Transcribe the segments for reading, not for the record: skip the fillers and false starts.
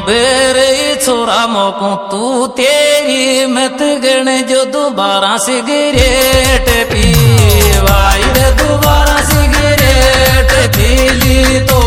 बेरे छोरा मोको तू तेरी मत गण जो दोबारा सिगरेट पी वायर दोबारा सिगरेट पी ली तो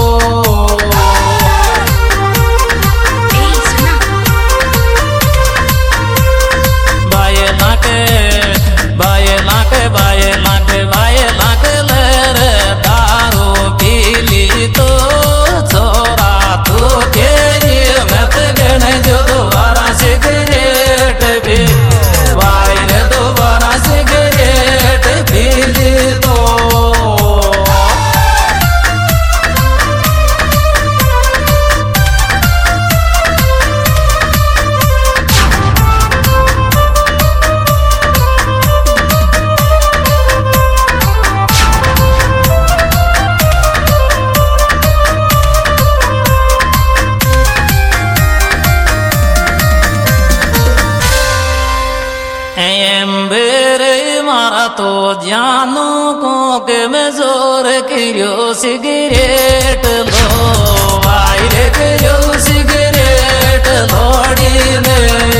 तो जानो को के मैं जोर करियो सिगरेट लो वायर करियो सिगरेट लोड़ी ने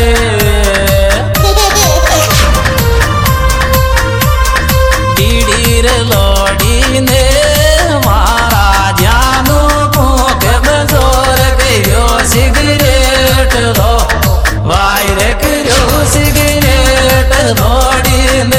बीड़ी रे लोड़ी ने मारा जानो को के मैं जोर करियो सिगरेट लो वायर करियो सिगरेट लोड़ी ने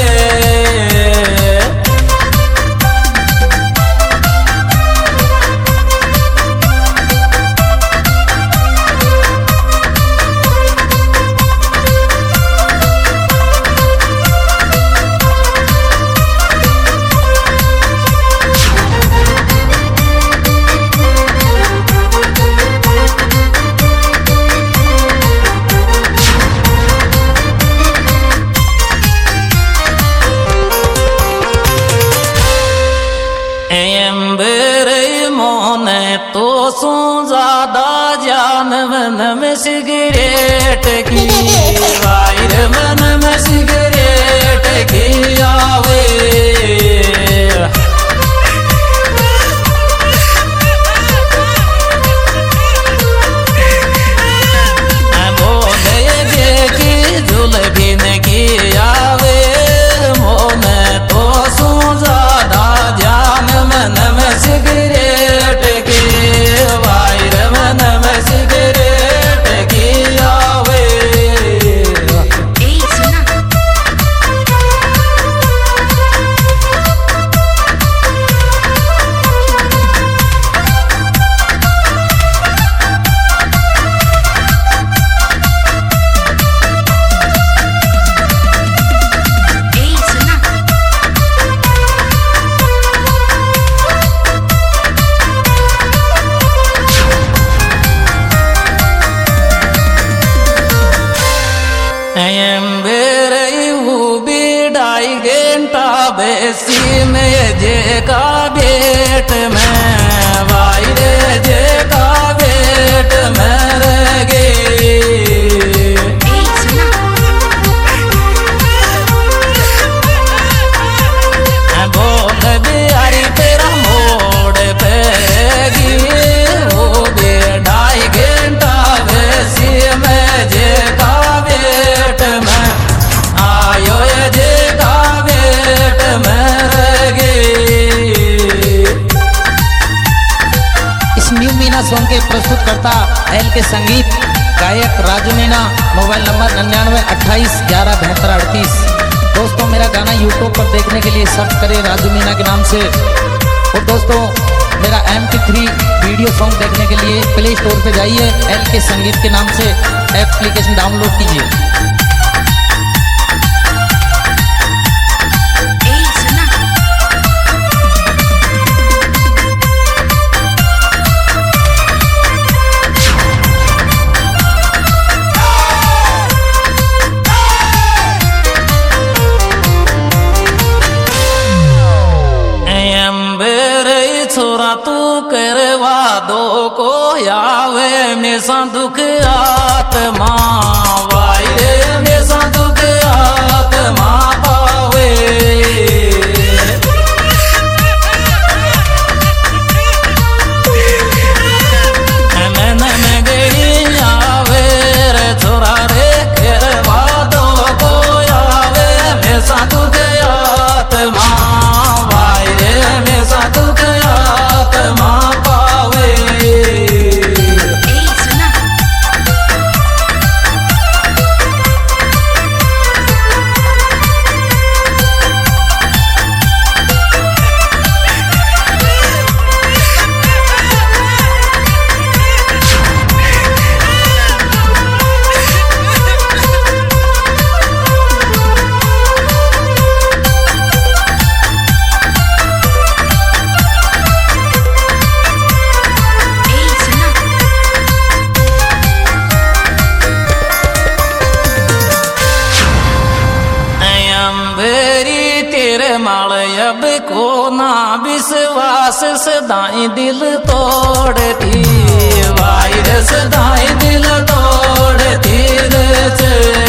तो सो ज्यादा जान मन में सिगरेट की वायर मन में सिगरेट की आवे बोले देखी जुलबिन की आवे मोन तो सो ज्यादा जान मन में सिगरेट की वायर मन में सिगरेट की आवे बेसी में जे का बेट में वायरे जे का बेट में रह बोल बिहारी तेरा मोड़ पे वो बेढ़ाई घंटा बेसी में जे का बेट में आयो जे का बेट में इस न्यू मीना सॉन्ग के प्रस्तुतकर्ता एल के संगीत गायक राजू मीना। Mobile number 9928117238। दोस्तों मेरा गाना यूट्यूब पर देखने के लिए सर्च करें राजू मीना के नाम से। और दोस्तों मेरा MP3 वीडियो सॉन्ग देखने के लिए प्ले स्टोर पे जाइए, एल के संगीत के नाम से एप्लीकेशन डाउनलोड कीजिए। छोरा तू करवा दो को आवे मेसा दुख आत्मा वायरे मेसा दुख आत्मा पावे मन में गई विश्वास सदाई दिल तोड़ती, वायरस सदाई दिल तोड़ती रे।